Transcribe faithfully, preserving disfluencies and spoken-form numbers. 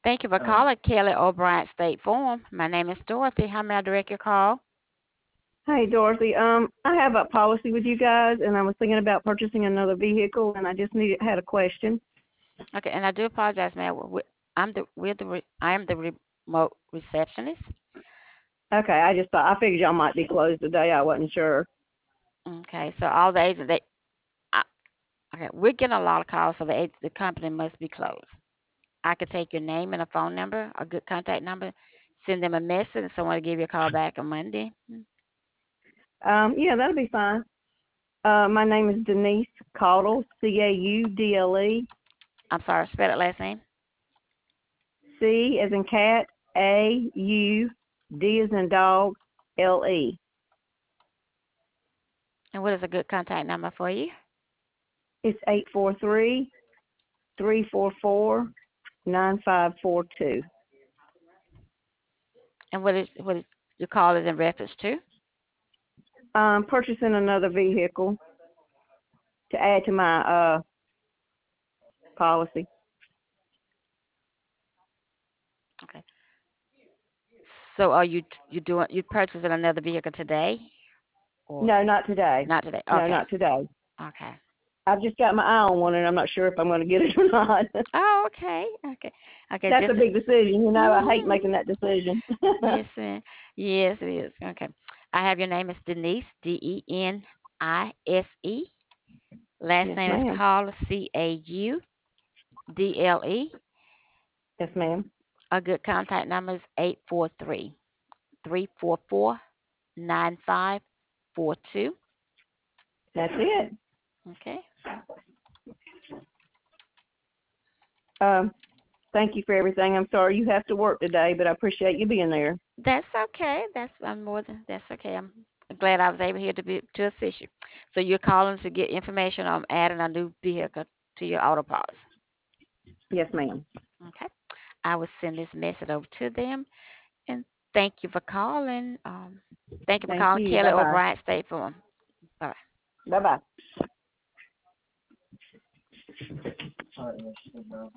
Thank you for calling Kelly O'Brien State Farm. My name is Dorothy. How may I direct your call? Hey, Dorothy. Um, I have a policy with you guys, and I was thinking about purchasing another vehicle, and I just needed had a question. Okay, and I do apologize, ma'am. We- I'm the we're the re, I am the remote receptionist. Okay, I just thought I figured y'all might be closed today. I wasn't sure. Okay, so all the agents they uh, okay, we're getting a lot of calls, so the ag- the company must be closed. I could take your name and a phone number, a good contact number, send them a message, and someone will give you a call back on Monday. Um, yeah, that'll be fine. Uh, my name is Denise Caudle, C A U D L E, I'm sorry, spell that last name. C as in cat, A U D as in dog, L E. And what is a good contact number for you? It's eight four three three four four nine five four two. And what is what is your call is in reference to? Um, purchasing another vehicle to add to my uh policy. Okay. So are you you doing you purchasing another vehicle today or No, not today. not today? No, Okay. not today. Okay. I've just got my eye on one, and I'm not sure if I'm going to get it or not. Oh, okay. Okay. Okay. That's a Just big decision, you know. I hate mm-hmm. making that decision. Yes, ma'am. Yes, it is. Okay. I have your name is Denise D E N I S E. Last Yes, name is ma'am. Caule C A U D L E. Yes, ma'am. A good contact number is eight four three three four four nine five four two. That's it. Okay. Um, thank you for everything. I'm sorry you have to work today, but I appreciate you being there. That's okay. That's I'm more than that's okay. I'm glad I was able here to be to assist you. So you're calling to get information on adding a new vehicle to your auto policy. Yes, ma'am. Okay. I will send this message over to them and thank you for calling. Um, thank you for Thank calling you. Kelly Bye bye. O'Brien State Farm. Bye. Bye bye.